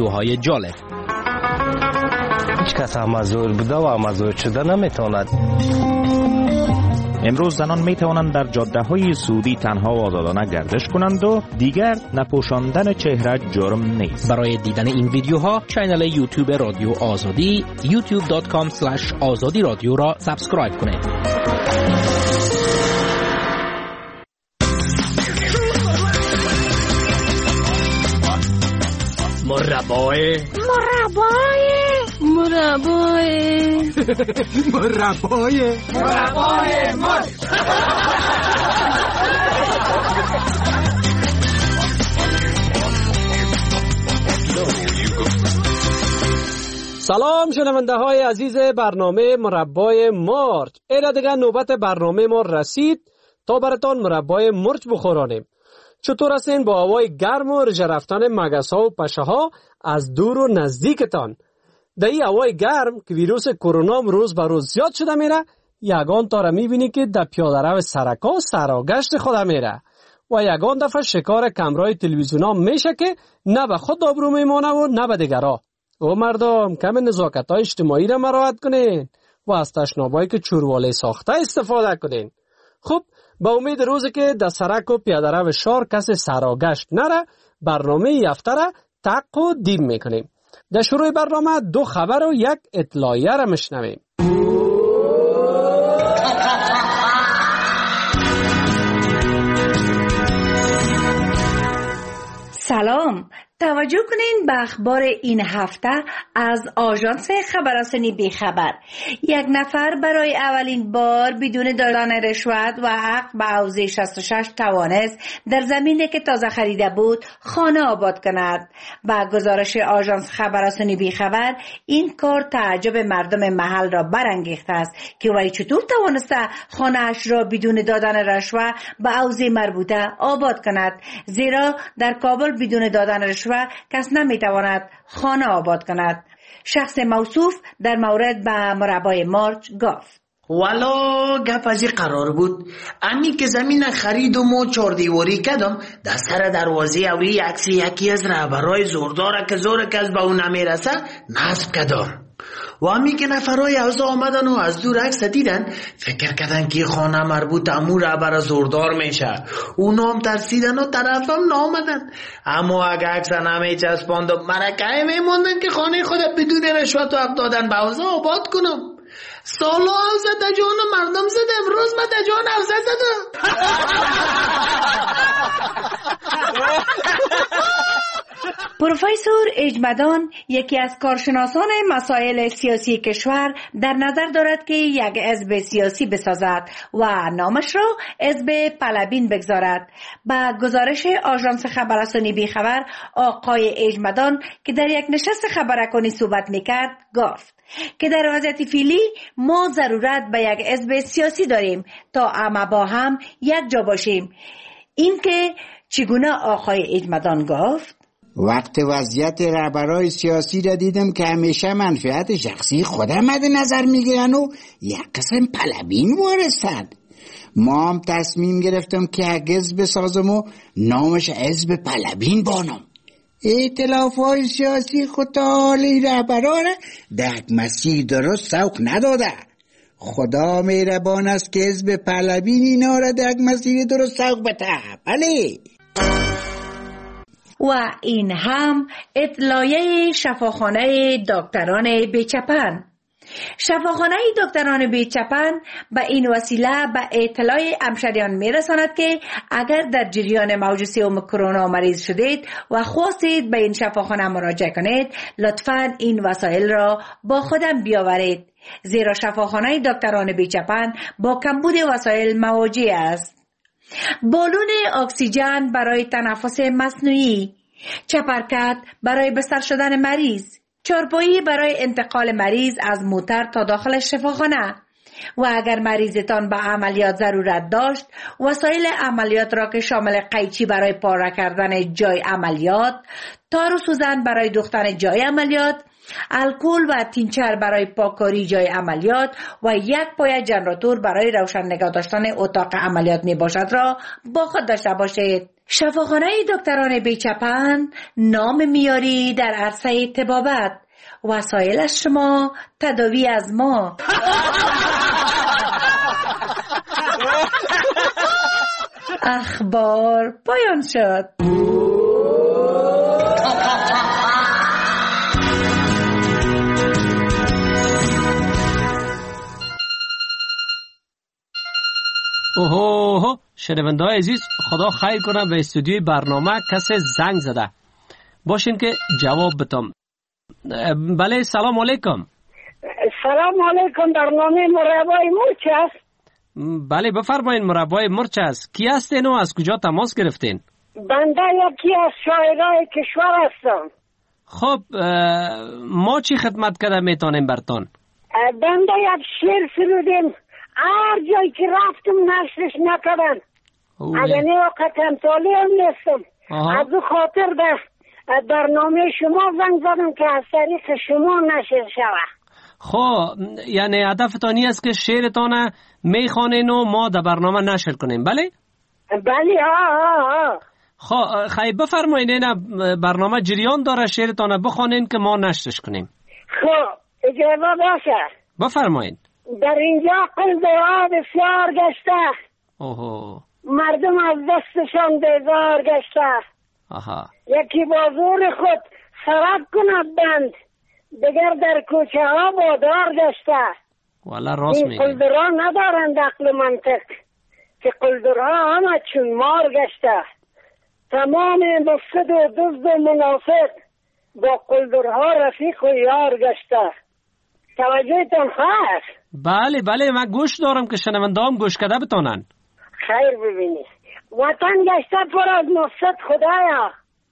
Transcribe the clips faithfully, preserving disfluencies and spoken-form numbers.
ویدیوهای جالب. هیچ کس مزور بوده و مزور شده نمیتواند. امروز زنان می توانند در جاده های سعودی تنها و آزادانه گردش کنند و دیگر نپوشاندن چهره جرم نیست. برای دیدن این ویدیوها کانال یوتیوب رادیو آزادی یوتیوب دات کام اسلش آزادی رادیو را سابسکرایب کنید. مربای مربای مربای مربای مربای مر سلام شنونده های عزیز برنامه مربای مرچ. اینا دیگه نوبت برنامه ما رسید تا براتون مربای مرچ بخورانیم. چطور هستین با هوای گرم و رژه رفتن مگس ها و پشه ها از دور و نزدیکتان؟ در این هوای گرم که ویروس کرونا روز به روز زیاد شده میره، یگان تا را میبینی که در پیاده رو سرکا و سراگشت خود میره و یگان دفعه شکار کمرای تلویزیون ها میشه که نه به خود آبرو میمانه و نه به دیگرها. او مردم کم نزاکت های اجتماعی را مراعات کنین و از تشنابایی که چورواله ساخته استفاده کنین. خب با امید روزی که در سرک و پیاده رو شهر کسی سراگشت نره، برنامه یفته را تق و دیم میکنیم. در شروع برنامه دو خبر و یک اطلاعیه را مشنویم. سلام، توجه کنین به اخبار این هفته از آژانس خبررسانی بیخبر. یک نفر برای اولین بار بدون دادن رشوت و حق به حوزه شصت و شش توانست در زمینی که تازه خریده بود خانه آباد کند. با گزارش آژانس خبررسانی بیخبر، این کار تعجب مردم محل را برانگیخته است که وی چطور توانسته خانه اش را بدون دادن رشوت به حوزه مربوطه آباد کند، زیرا در کابل بدون دادن رشوت کس نمیتواند خانه آباد کند. شخص موصوف در مورد به مربای مرچ گفت: والا گپ از قرار بود امی که زمین خرید و ما چار دیواری کردم، در سر دروازه اولی عکس یکی از رهبرای زورداره که زور کس به اون نمیرسه نصب کردم. و همی که نفرای اوضاع آمدن و از دور عکس دیدن، فکر کردن که خانه مربوط امو رهبر زوردار میشه. اونا هم ترسیدن و طرفم نامدن. اما اگه عکس نمی چسباند و مرکه میموندن که خانه خود بدون رشوت و حق دادن به اوضاع آباد کنم. سالا اوضاع در جان مردم زد، امروز من در جان اوضاع زدم. پروفسور اجمدان، یکی از کارشناسان مسائل سیاسی کشور، در نظر دارد که یک حزب سیاسی بسازد و نامش را حزب پلبین بگذارد. با گزارش آژانس خبررسانی بیخبر، آقای اجمدان که در یک نشست خبررسانی صحبت میکرد گفت که در وضعیت فعلی ما ضرورت به یک حزب سیاسی داریم تا همه با هم یک جا باشیم. این که چگونه آقای اجمدان گفت: وقت وضعیت رهبرای سیاسی را دیدم که همیشه منفعت شخصی خودم مد نظر میگیرن و یک قسم پلبین وارستند. ما هم تصمیم گرفتم که یک حزب بسازم و نامش حزب پلبین بانم. ائتلاف های سیاسی خود تا حالی رهبرا را در مسیر درست سوق نداده. خدا مهربان است که حزب پلبین اینا را در مسیر درست سوق بده. بله. و این هم اطلاعیه شفاخانه دکتران بیچپن. شفاخانه دکتران بیچپن به این وسیله به اطلاع همشهریان میرساند که اگر در جریان موج سوم کرونا مریض شدید و خواستید به این شفاخانه مراجعه کنید، لطفاً این وسایل را با خودم بیاورید، زیرا شفاخانه دکتران بیچپن با کمبود وسایل مواجه است. بالون اکسیژن برای تنفس مصنوعی، چپرکت برای بستر شدن مریض، چارپایی برای انتقال مریض از موتر تا داخل شفاخانه و اگر مریضتان به عملیات ضرورت داشت، وسایل عملیات را که شامل قیچی برای پاره کردن جای عملیات، تار و سوزن برای دوختن جای عملیات، الکل و تینچر برای پاککاری جای عملیات و یک پایه ژنراتور برای روشن نگاه داشتن اتاق عملیات می باشد را با خود داشته باشید. شفاخانه دکتران بیچپن نام میاری در عرصه طبابت. وسایل از شما، تداوی از ما. اخبار پایان شد. اوه شنونده های عزیز، خدا خیر کنه به استودیوی برنامه کسی زنگ زده باشین که جواب بتم. بله سلام علیکم. سلام علیکم. برنامه مربای مرچ است؟ بله بفرمایین. مربای مرچ است. کی هستین و از کجا تماس گرفتین؟ بنده یکی از شاعرای کشور هستم. خب ما چی خدمت کرده میتونیم برتون؟ بنده یک شعر سرودیم، هر جایی که رفتم نشرش نکردن. اگر نه وقت امثالی هم نیستم. از او خاطر به برنامه شما زنگ زدم که از طریق شما نشر شود. خب یعنی هدفتانی است که شعرتان میخوانین و ما در برنامه نشر کنیم، بله؟ بله ها ها ها. خب خیلی بفرمایین، اینا برنامه جریان داره، شعرتان بخوانین که ما نشرش کنیم. خب اجازه باشه. بفرمایین. در اینجا قل دعا بسیار گشته، اوه مردم از دستشان بیزار گشته. آها. یکی با زور خود سرک کند بند، دیگر در کوچه ها بادار گشته. والا راست میگه. این قلدرها ندارند عقل منطق، که قلدرها همه چون مار گشته. تمام مفسد و دزد و منافق، با قلدرها رفیق و یار گشته. توجهتان هست؟ بله بله من گوش دارم که شنونده هم گوش کده بتانن. خیر ببینید، وطن گشته پر از مفسد خدایا.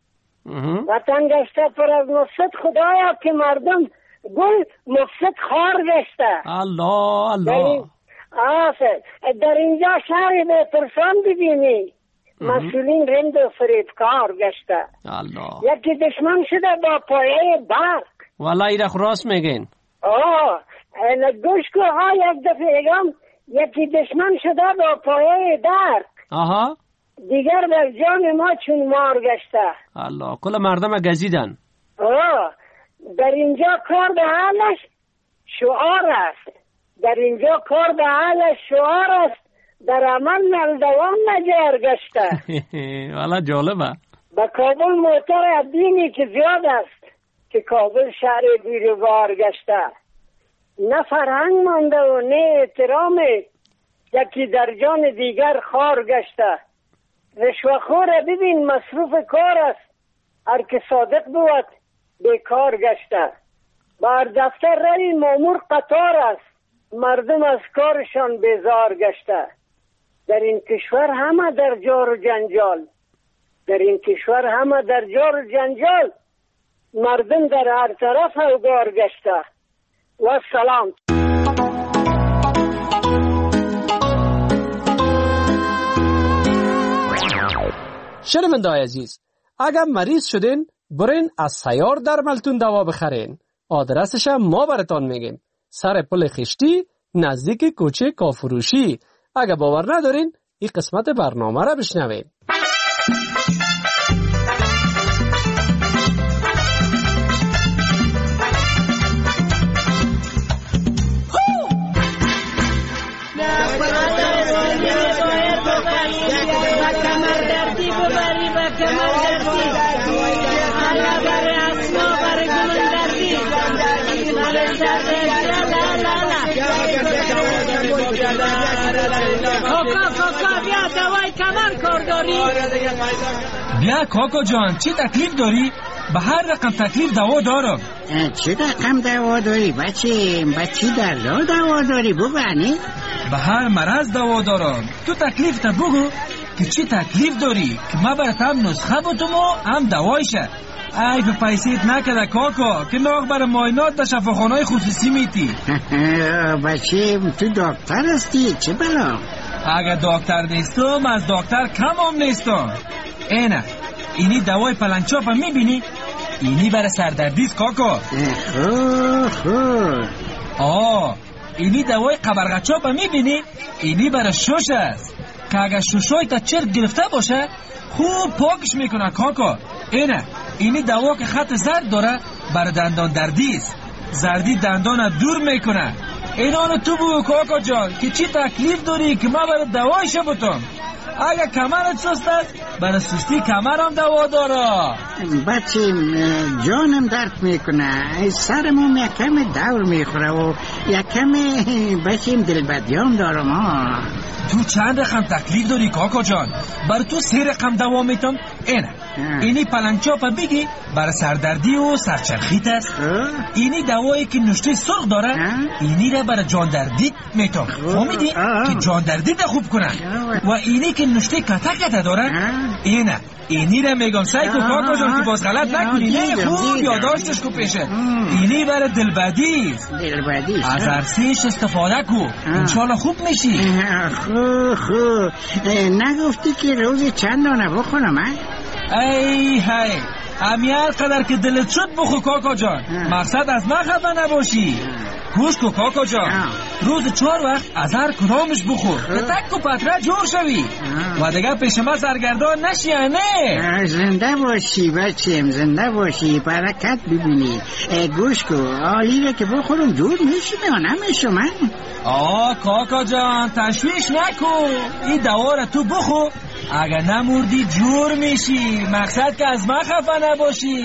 وطن گشته پر از مفسد خدایا، که مردم گل مفسد خار گشته. الله الله. آفر در اینجا شهر به پرسان ببینی، مسئولین رند و فریبکار گشته. الله. یکی دشمن شده با پایه برق. والا ایره راست میگین. آه گوش که ها یک دفعه اگم یکی دشمن شده با پایه درک. آها. دیگر بر جان ما چون مار گشته. الله کل مردم گزیدن. آه در اینجا کار به حالش شعار است. در اینجا کار به حالش شعار است. در عمل نلدوان نجار گشته. والا جالبه. با کابل موتر دینی که زیاد است، که کابل شهر بیروبار گشته. نه فرهنگ مانده و نه احترام، یکی در جان دیگر خار گشته. رشوه‌خور ببین مصروف کار است، هر که صادق بود بیکار گشته. بر دفتر روی مامور قطار است، مردم از کارشان بیزار گشته. در این کشور همه در جار و جنجال، در این کشور همه در جار و جنجال، مردم در هر طرف اوگار گشته. و سلام. شنونده‌های عزیز، اگر مریض شدین برین از سیار درملتون دوا بخرین. آدرسش هم ما براتون میگیم، سر پل خشتی نزدیک کوچه کافروشی. اگر باور ندارین این قسمت برنامه را بشنوین. کاکا کاکا بیا دوای کمر کار داری. بیا کاکا جان چی تکلیف داری؟ به هر رقم تکلیف دوا دارم. چه رقم دوا داری بچه؟ بچه در را دوا داری بگوانی؟ به هر مرض دوا دارم. تو تکلیف تا بگو که چی تکلیف داری که ما برات هم نسخه بتم و هم دوایشه. ای به پیسیت نکده کاکا که ناغ برای معاینات در شفاخانه‌های خصوصی میتی. بچه تو دکتر هستی چه بلا؟ اگر دکتر نیستم از دکتر کم هم نیستم. اینه اینی دوای پلنچاپ هم میبینی؟ اینی برای سردردیست کاکا. خوب خوب. آه اینی دوای قبرغچاپ هم میبینی؟ اینی برای شش است که اگر ششای تا چرک گرفته باشه خوب پاکش میکنه کاکا. اینه اینی دوا که خط زرد داره برای دندان دردی است. زردی دندان دور میکنه. اینانو تو بگو کاکا جان که چی تکلیف داری که ما برای دوایش بتم. اگه کمرت سست است برای سستی کمرم دوا داره. بچه جانم درد میکنه، سرمون یکم دور میخوره و یکم بچیم دلبدیام دارم ها. تو چند رقم تکلیف داری کاکا جان؟ بر تو سه رقم دوا میتم. اینه اینی پلنگچاپ بگی برای سردردی و سرچرخیت است. اینی دوایی که نشته سرخ داره اینی را برای جان دردی میتم. فهمیدی که جان دردی ده خوب کنه. و اینی که نشته کتا کتا داره اینه اینی را میگم سعی کو کاکا جان که باز غلط نکنی. نه خوب یادداشتش کو پیشه. اینی برای دلبدی است. از ارسیش استفاده کو انشالله خوب میشی. خو خو نگفتی که روزی چند دانه بخونم ها؟ ای هی امیال قدر که دلت شد بخو کاکا جان. مقصد از من خفه نباشی. گوش کو کاکا جان، روز چهار وقت از هر کدامش بخور که تک و پتره جور شوی و دیگه پیش ما سرگردان نشی. نه زنده باشی بچیم، زنده باشی، برکت ببینی. گوش کو آلیره که بخورم جور میشی یا نمیشم من؟ آه کاکا جان تشویش نکو. این دواره تو بخو، اگه نموردی جور میشی. مقصد که از من خفه نباشی.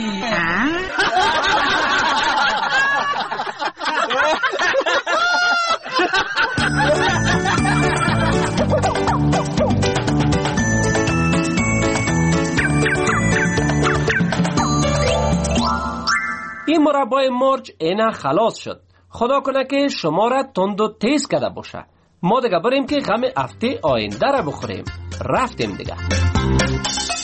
این مربای مرج اینا خلاص شد. خدا کنه که شما را تند و تیز کرده باشه. ما دیگه بریم که غم هفته آینده را بخوریم. رفتیم دیگه.